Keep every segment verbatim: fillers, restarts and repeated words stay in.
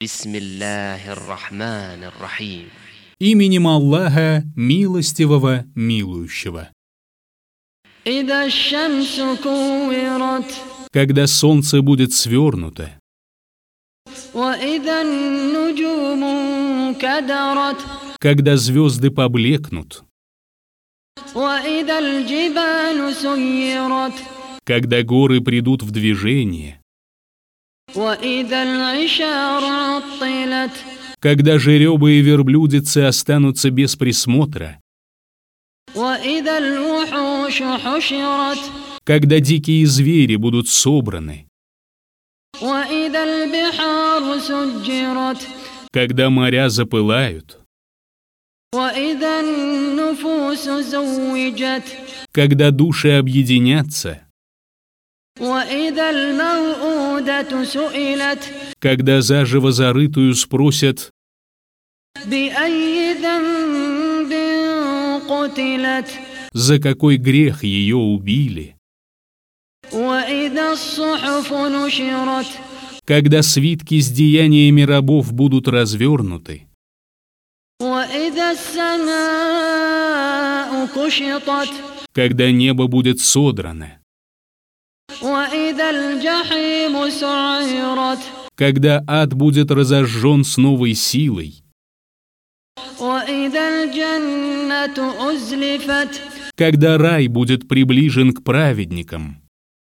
Бисмиллахир-рахманир-рахим. Именем Аллаха, милостивого, милующего. Когда солнце будет свернуто, когда звезды поблекнут, когда горы придут в движение, когда жеребы и верблюдицы останутся без присмотра, когда дикие звери будут собраны, когда моря запылают, когда души объединятся, когда заживо зарытую спросят, за какой грех ее убили, когда свитки с деяниями рабов будут развернуты, когда небо будет содрано, когда ад будет разожжен с новой силой, когда рай будет приближен к праведникам,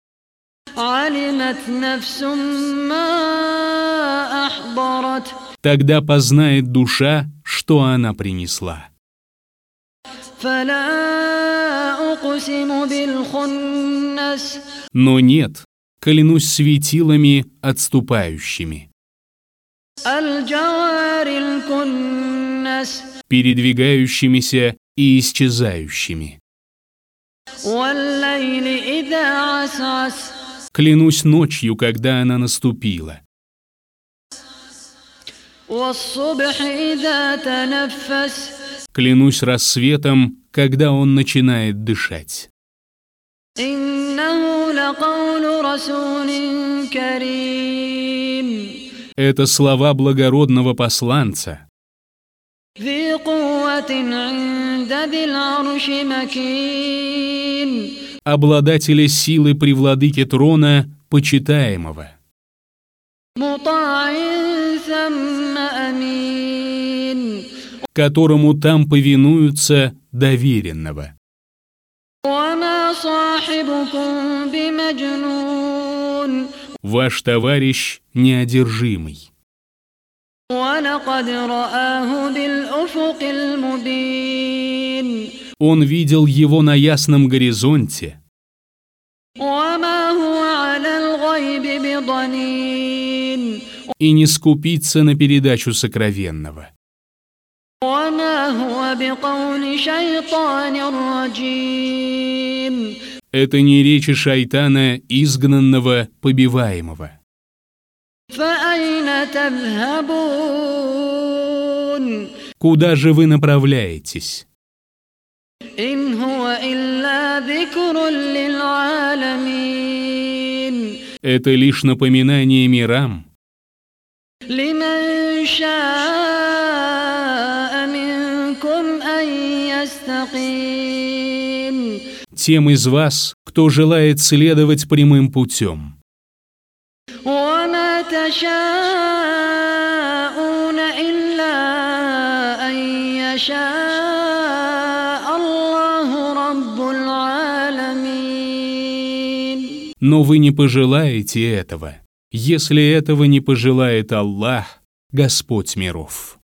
тогда познает душа, что она принесла. Но нет, клянусь светилами отступающими, передвигающимися и исчезающими. Клянусь ночью, когда она наступила. Клянусь рассветом, когда он начинает дышать. Это слова благородного посланца, обладателя силы при владыке трона, почитаемого, которому там повинуются, доверенного. Ваш товарищ неодержимый. Он видел его на ясном горизонте. И не скупится на передачу сокровенного. Это не речи шайтана, изгнанного, побиваемого. Куда же вы направляетесь? Это лишь напоминание мирам, тем из вас, кто желает следовать прямым путем. Но вы не пожелаете этого, если этого не пожелает Аллах, Господь миров.